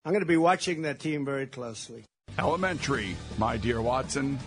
I'm going to be watching that team very closely. Elementary, my dear Watson.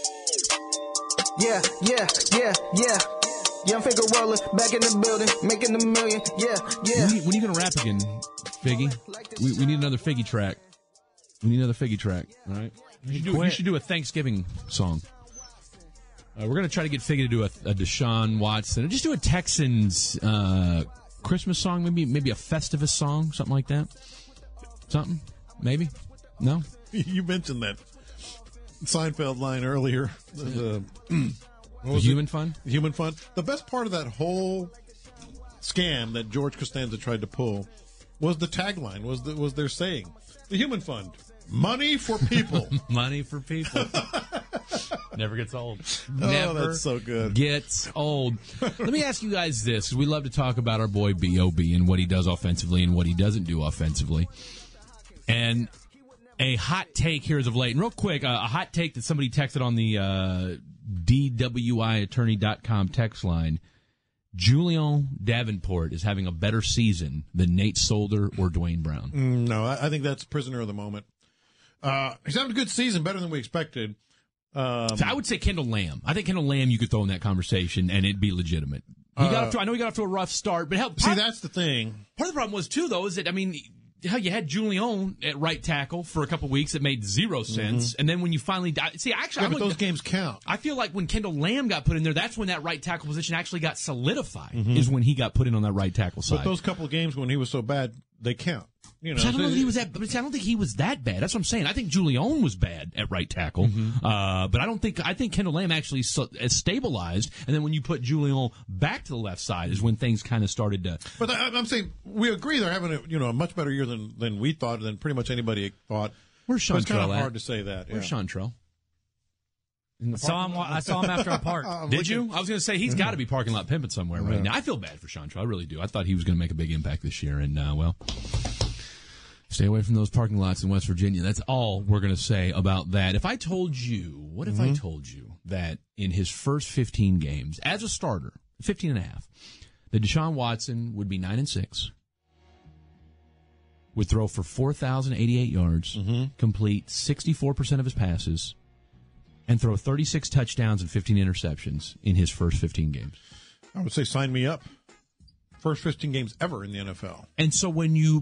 Yeah. Young figure roller, back in the building, making $1 million. Yeah. When are you going to rap again, Figgy? We need another Figgy track. All right? You should do a Thanksgiving song. We're going to try to get Figgy to do a Deshaun Watson. Or just do a Texans Christmas song, maybe a Festivus song, something like that. Something? Maybe? No? You mentioned that Seinfeld line earlier. The Human Fund? Human Fund. The best part of that whole scam that George Costanza tried to pull was the tagline, was their saying. The Human Fund. Money for people. Money for people. Never gets old. Oh, that's so good. Gets old. Let me ask you guys this, because we love to talk about our boy B.O.B. and what he does offensively and what he doesn't do offensively. And a hot take here as of late. And real quick, a hot take that somebody texted on the DWIattorney.com text line. Julian Davenport is having a better season than Nate Solder or Dwayne Brown. No, I think that's prisoner of the moment. He's having a good season, better than we expected. So I would say Kendall Lamb. I think Kendall Lamb you could throw in that conversation and it'd be legitimate. I know he got off to a rough start, but that's the thing. Part of the problem was too, though, is that you had Julian at right tackle for a couple weeks. It made zero sense, and then when you finally but those games count. I feel like when Kendall Lamb got put in there, that's when that right tackle position actually got solidified. Is when he got put in on that right tackle side. But those couple of games when he was so bad, they count. You know, I don't know that he was that. But I don't think he was that bad. That's what I'm saying. I think Julian was bad at right tackle, but I think Kendall Lamb actually stabilized. And then when you put Julian back to the left side, is when things kind of started to. But I'm saying we agree they're having a much better year than we thought, than pretty much anybody thought. Where's Sean Trell? It's kind of hard to say that. Where's Sean Trell? I saw him after a park. Did you? I was going to say he's got to be parking lot pimping somewhere right now. I feel bad for Sean Trell. I really do. I thought he was going to make a big impact this year, and stay away from those parking lots in West Virginia. That's all we're going to say about that. If I told you that in his first 15 games as a starter, 15 and a half, that Deshaun Watson would be 9-6, would throw for 4,088 yards, complete 64% of his passes, and throw 36 touchdowns and 15 interceptions in his first 15 games. I would say sign me up. First 15 games ever in the NFL. And so when you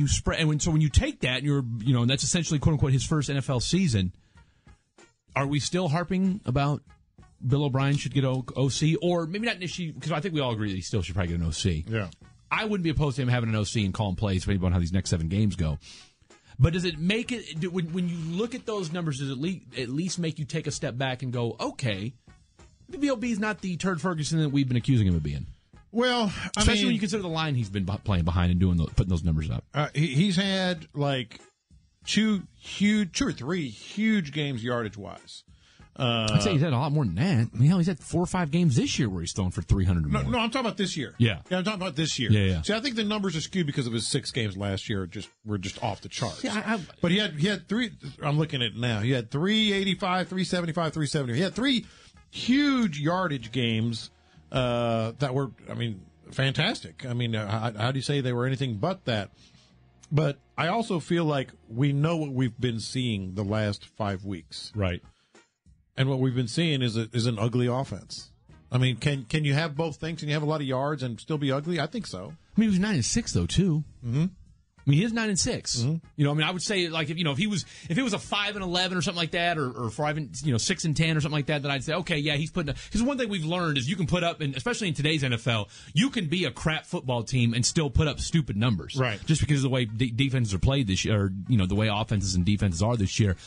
take that, and that's essentially quote unquote his first NFL season. Are we still harping about Bill O'Brien should get OC, or maybe not initially? Because I think we all agree that he still should probably get an OC. Yeah, I wouldn't be opposed to him having an OC and calling plays depending on how these next 7 games go. But does it make it when you look at those numbers? Does it at least make you take a step back and go, okay, maybe OB is not the Turd Ferguson that we've been accusing him of being? Well, especially when you consider the line he's been playing behind and putting those numbers up. He's had like 2 or 3 huge games yardage wise. I'd say he's had a lot more than that. I mean, hell, he's had 4 or 5 games this year where he's thrown for 300 or more. No, I'm talking about this year. Yeah, I'm talking about this year. Yeah. See, I think the numbers are skewed because of his 6 games last year. Were just off the charts. Yeah, but he had 3. I'm looking at it now. He had 385, 375, 370. He had 3 huge yardage games. That were, fantastic. How do you say they were anything but that? But I also feel like we know what we've been seeing the last 5 weeks. Right. And what we've been seeing is an ugly offense. Can you have both things? Can you have a lot of yards and still be ugly? I think so. He was 9-6 though too. Mm-hmm. He is 9-6. Mm-hmm. I would say like if it was a 5-11 or something like that, or 6-10 or something like that, then I'd say okay, yeah, he's putting. Because one thing we've learned is you can put up, and especially in today's NFL, you can be a crap football team and still put up stupid numbers, right? Just because of the way defenses are played this year, or the way offenses and defenses are this year.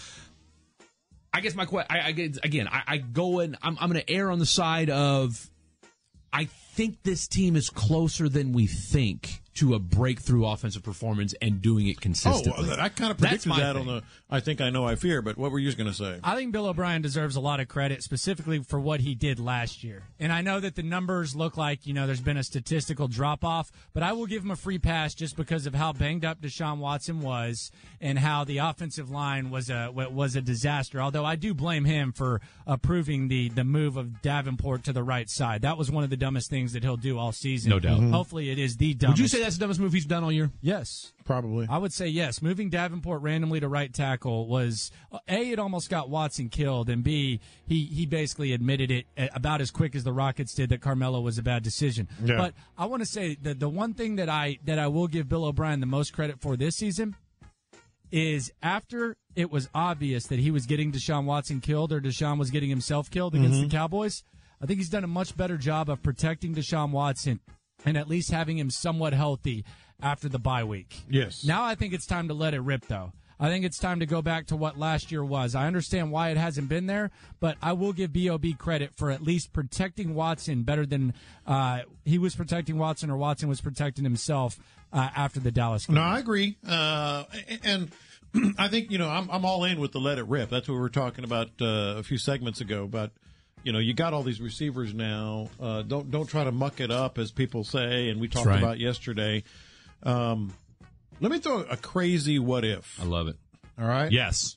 I guess my question, I go and I'm going to err on the side of I think this team is closer than we think to a breakthrough offensive performance and doing it consistently. I kind of predicted that on the I Think, I Know, I Fear, but what were you going to say? I think Bill O'Brien deserves a lot of credit specifically for what he did last year. And I know that the numbers look like, there's been a statistical drop-off, but I will give him a free pass just because of how banged up Deshaun Watson was and how the offensive line was a disaster, although I do blame him for approving the move of Davenport to the right side. That was one of the dumbest things that he'll do all season. No doubt. Hopefully it is the dumbest. Would you say say that's the dumbest move he's done all year? Yes. Probably. I would say yes. Moving Davenport randomly to right tackle was, A, it almost got Watson killed, and B, he basically admitted it about as quick as the Rockets did that Carmelo was a bad decision. Yeah. But I want to say that the one thing that I will give Bill O'Brien the most credit for this season is after it was obvious that he was getting Deshaun Watson killed or Deshaun was getting himself killed against the Cowboys, I think he's done a much better job of protecting Deshaun Watson and at least having him somewhat healthy after the bye week. Yes. Now I think it's time to let it rip, though. I think it's time to go back to what last year was. I understand why it hasn't been there, but I will give B.O.B. credit for at least protecting Watson better than he was protecting Watson or Watson was protecting himself after the Dallas game. No, I agree. And I think, I'm all in with the let it rip. That's what we were talking about a few segments ago. But, you got all these receivers now. Don't try to muck it up, as people say, and we talked about yesterday. Let me throw a crazy what if. I love it. All right? Yes.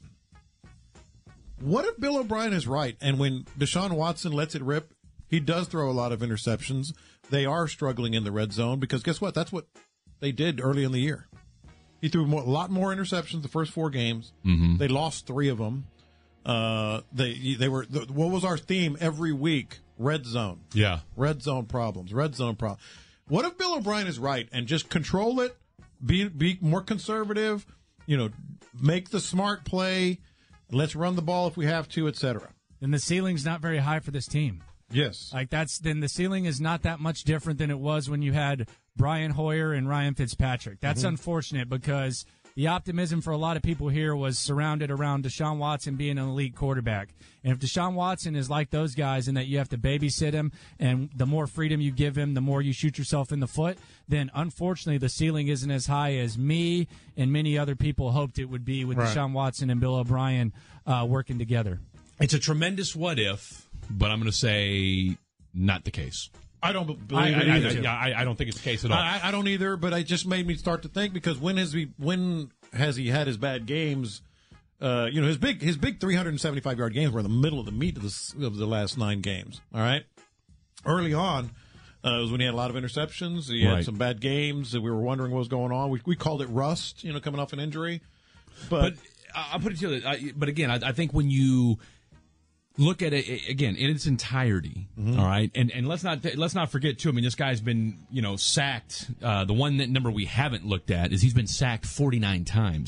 What if Bill O'Brien is right, and when Deshaun Watson lets it rip, he does throw a lot of interceptions. They are struggling in the red zone because guess what? That's what they did early in the year. He threw a lot more interceptions the first 4 games. Mm-hmm. They lost 3 of them. They were what was our theme every week? Red zone. Yeah. Red zone problems. Red zone problems. What if Bill O'Brien is right and just control it? Be more conservative, make the smart play. Let's run the ball if we have to, etc. And the ceiling's not very high for this team. Yes. Then the ceiling is not that much different than it was when you had Brian Hoyer and Ryan Fitzpatrick. That's unfortunate because the optimism for a lot of people here was surrounded around Deshaun Watson being an elite quarterback. And if Deshaun Watson is like those guys in that you have to babysit him and the more freedom you give him, the more you shoot yourself in the foot, then unfortunately the ceiling isn't as high as me and many other people hoped it would be with Deshaun Watson and Bill O'Brien working together. It's a tremendous what if, but I'm going to say not the case. I don't believe it either. I don't think it's the case at all. I don't either, but it just made me start to think because when has he had his bad games? His big 375-yard games were in the middle of the meat of the last 9 games. All right, early on was when he had a lot of interceptions. He had some bad games that we were wondering what was going on. We called it rust, coming off an injury. But I'll put it to you. But again, I think when you look at it again in its entirety, all right, and let's not forget too. I mean, this guy's been sacked. The one number we haven't looked at is he's been sacked 49 times.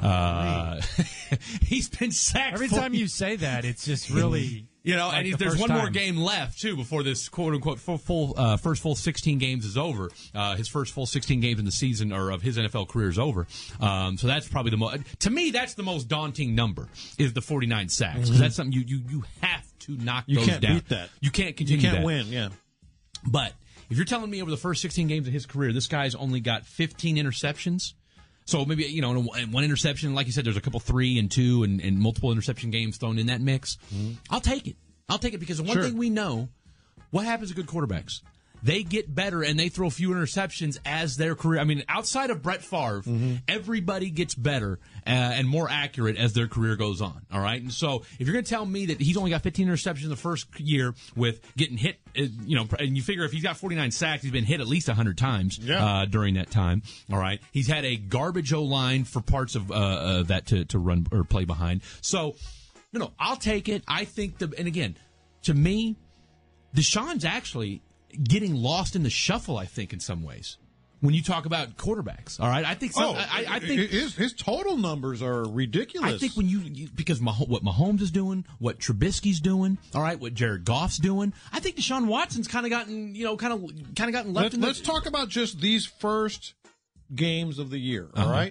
He's been sacked. Every time you say that, it's just really. And there's one more game left too before this quote unquote first full 16 games is over. His first full 16 games in the season or of his NFL career is over. So that's probably to me that's the most daunting number is the 49 sacks because that's something you have to knock those down. You can't beat that. You can't continue. You can't win. Yeah. But if you're telling me over the first 16 games of his career, this guy's only got 15 interceptions. So maybe, one interception, like you said, there's a couple 3 and 2 and multiple interception games thrown in that mix. I'll take it. Because the one thing we know, what happens to good quarterbacks? They get better and they throw fewer interceptions as their career. I mean, outside of Brett Favre, everybody gets better and more accurate as their career goes on. All right. And so if you're going to tell me that he's only got 15 interceptions in the first year with getting hit, and you figure if he's got 49 sacks, he's been hit at least 100 times during that time. All right. He's had a garbage O-line for parts of that to run or play behind. So, I'll take it. I think and again, to me, Deshaun's actually getting lost in the shuffle, I think, in some ways. When you talk about quarterbacks, all right, I think I think his total numbers are ridiculous. I think when because what Mahomes is doing, what Trubisky's doing, all right, what Jared Goff's doing, I think Deshaun Watson's kind of gotten left. Let's talk about just these first games of the year. All right,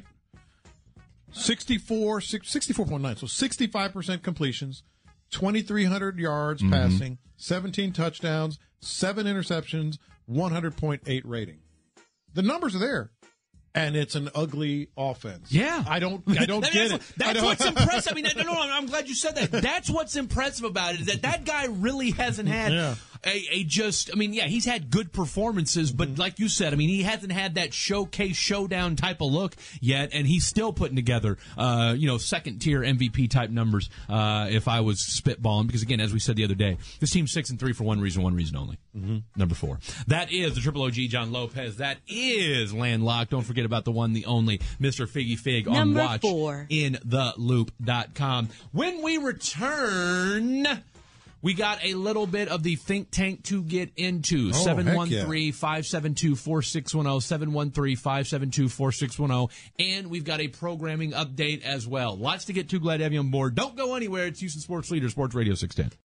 64.9, so 65% completions, 2,300 yards passing, 17 touchdowns, 7 interceptions, 100.8 rating. The numbers are there, and it's an ugly offense. Yeah, I don't get it. That's what's impressive. I mean, no, I'm glad you said that. That's what's impressive about it is that guy really hasn't had. he's had good performances, but like you said, I mean, he hasn't had that showcase showdown type of look yet, and he's still putting together, second tier MVP type numbers. If I was spitballing, because again, as we said the other day, this team's 6-3 for one reason only. Number 4. That is the Triple OG John Lopez. That is Landlocked. Don't forget about the one, the only, Mr. Figgy Fig on Number watch 4. in theloop.com. When we return, we got a little bit of the think tank to get into. 713-572-4610, 713-572-4610, and we've got a programming update as well. Lots to get to. Glad to have you on board. Don't go anywhere. It's Houston Sports Leader, Sports Radio 610.